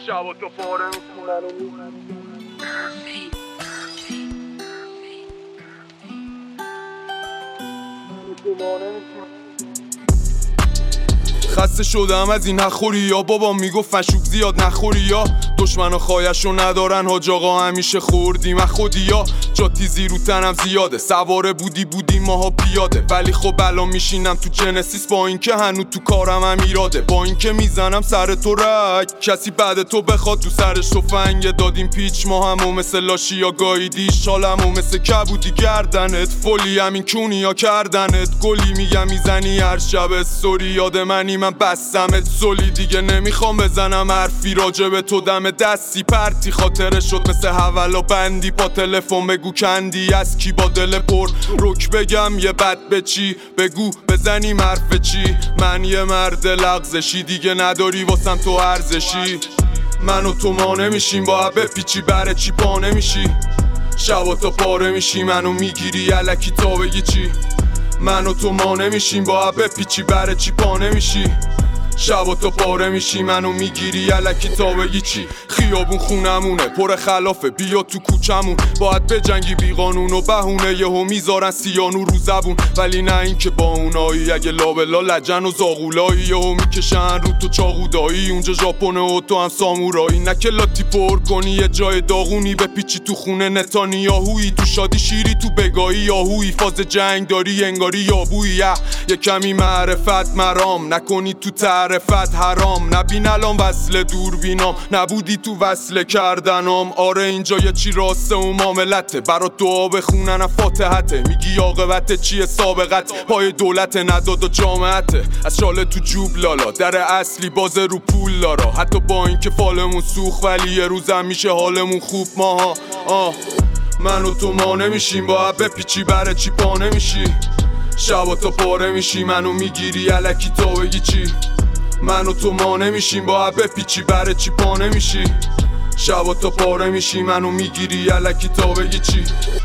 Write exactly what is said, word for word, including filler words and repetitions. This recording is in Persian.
شب تو پاره میکنن خسته شدم از این نخوری یا بابا میگفت فشوک زیاد نخوری یا دشمن و خایشو ندارن حاج آقا همیشه خوردیم از خودی یا جا تیزی رو تنم زیاده سواره بودی بودی ماها پیاده ولی خب الان میشینم تو جنسیس با اینکه هنو تو کارم هم ایراده با اینکه میزنم سر تو رگ کسی بعد تو بخواد تو سرش تفنگ دادیم پیچ ما همو مثل لاشی یا گاییدی شالمو مثل کبودی گردنت فولی همین کونیا کردنت گلی میگم میزنی هر شب استوری یاد منی من بستمت سولی دیگه نمیخوام بزنم حرفی راجب تو دم دستی پرتی خاطره شد مثل حوالا بندی با تلفن بگو کندی از کی با دل پر رک بگم یه بد به چی بگو بزنیم حرف چی من یه مرد لغزشی دیگه نداری واسم تو ارزشی من و تو ما نمیشیم با بپیچی بره چی پا نمیشی شبا تا پاره میشی منو میگیری الکی تا بگی چی من و تو ما نمیشیم با بپیچی بره چی پا نمیشی شبا تو پاره میشی منو میگیری الکی تا بگی چی خیابون خونمونه پر خلافه بیا تو کوچمون باید بجنگی بی قانون و بهونه یهو میذارن سیانو رو زبون ولی نه این که با اونایی اگه لابلا لجن و زاغولایی یهو میکشن رو تو چاقودایی اونجا ژاپنه و تو هم سامورایی نه که لاتی پر کنی یه جای داغونی بپیچی تو خونه نتانیاهویی تو شادی شیری تو بگایی یاهویی فاز جنگ داری انگاری یابویی یه کمی معرفت مرام نکنی تو تعرفت حرام نبین الان وصل دوربینام نبودی تو وصل کردنام آره اینجا یه چی راسته و معاملته برات دعا بخونن فاتحته میگی عاقبت چیه سابقت پای دولت نداد و جامعته از شاله تو جوب لالا در اصلی باز رو پول دارا حتی با اینکه فالمون سوخ ولی یه روزم میشه حالمون خوب ماها آه من و تو ما نمیشیم با بپیچی بره چی پا نمیشی شبا تا پاره میشی منو میگیری الکی تا بگی چی من و تو ما نمیشیم با بپیچی بره چی پا نمیشی شبا تا پاره میشی منو میگیری الکی تا بگی چی